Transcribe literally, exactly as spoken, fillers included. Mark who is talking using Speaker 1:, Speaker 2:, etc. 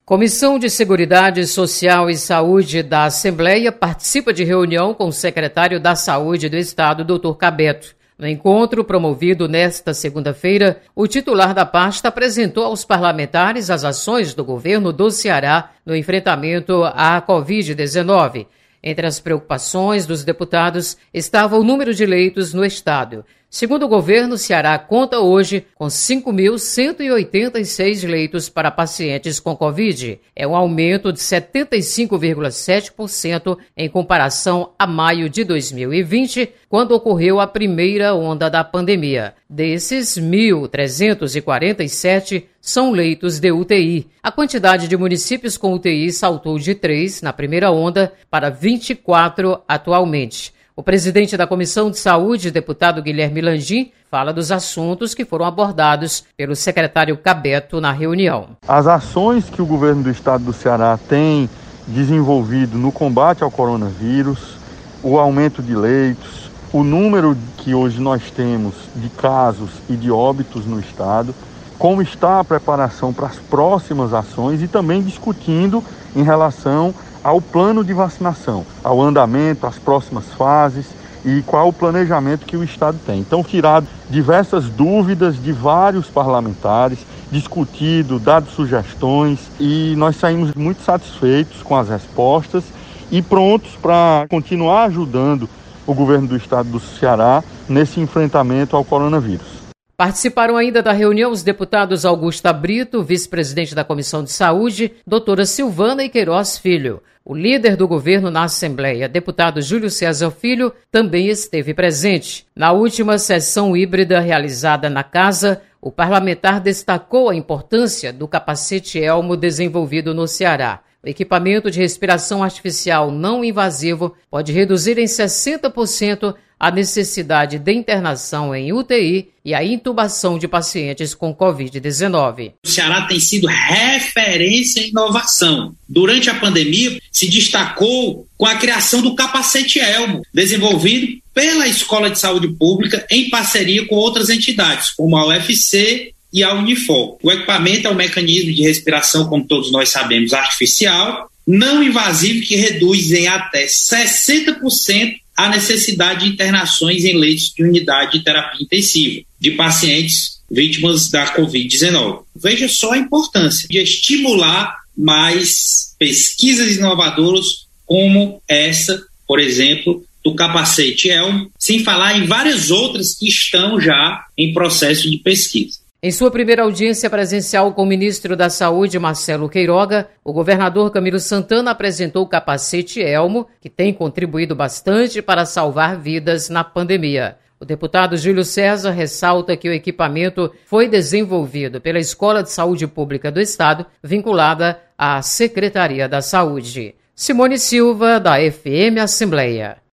Speaker 1: Comissão de Seguridade Social e Saúde da Assembleia participa de reunião com o secretário da Saúde do Estado, doutor Cabeto. No encontro promovido nesta segunda-feira, o titular da pasta apresentou aos parlamentares as ações do governo do Ceará no enfrentamento à covid dezenove. Entre as preocupações dos deputados estava o número de leitos no estado. Segundo o governo, o Ceará conta hoje com cinco mil cento e oitenta e seis leitos para pacientes com Covid. É um aumento de setenta e cinco vírgula sete por cento em comparação a maio de dois mil e vinte, quando ocorreu a primeira onda da pandemia. Desses, mil trezentos e quarenta e sete são leitos de U T I. A quantidade de municípios com U T I saltou de três na primeira onda para vinte e quatro atualmente. O presidente da Comissão de Saúde, deputado Guilherme Landim, fala dos assuntos que foram abordados pelo secretário Cabeto na reunião.
Speaker 2: As ações que o governo do estado do Ceará tem desenvolvido no combate ao coronavírus, o aumento de leitos, o número que hoje nós temos de casos e de óbitos no estado, como está a preparação para as próximas ações e também discutindo em relação ao plano de vacinação, ao andamento, às próximas fases e qual o planejamento que o Estado tem. Então, tirado diversas dúvidas de vários parlamentares, discutido, dado sugestões e nós saímos muito satisfeitos com as respostas e prontos para continuar ajudando o governo do Estado do Ceará nesse enfrentamento ao coronavírus.
Speaker 1: Participaram ainda da reunião os deputados Augusta Brito, vice-presidente da Comissão de Saúde, doutora Silvana e Queiroz Filho. O líder do governo na Assembleia, deputado Júlio César Filho, também esteve presente. Na última sessão híbrida realizada na casa, o parlamentar destacou a importância do capacete elmo desenvolvido no Ceará. O equipamento de respiração artificial não invasivo pode reduzir em sessenta por cento a necessidade de internação em U T I e a intubação de pacientes com covid dezenove.
Speaker 3: O Ceará tem sido referência em inovação. Durante a pandemia, se destacou com a criação do capacete elmo, desenvolvido pela Escola de Saúde Pública em parceria com outras entidades, como a U F C e a Unifor. O equipamento é um mecanismo de respiração, como todos nós sabemos, artificial, não invasivo, que reduz em até sessenta por cento a necessidade de internações em leitos de unidade de terapia intensiva de pacientes vítimas da covid dezenove. Veja só a importância de estimular mais pesquisas inovadoras como essa, por exemplo, do capacete elmo, sem falar em várias outras que estão já em processo de pesquisa.
Speaker 1: Em sua primeira audiência presencial com o ministro da Saúde, Marcelo Queiroga, o governador Camilo Santana apresentou o capacete elmo, que tem contribuído bastante para salvar vidas na pandemia. O deputado Júlio César ressalta que o equipamento foi desenvolvido pela Escola de Saúde Pública do Estado, vinculada à Secretaria da Saúde. Simone Silva, da F M Assembleia.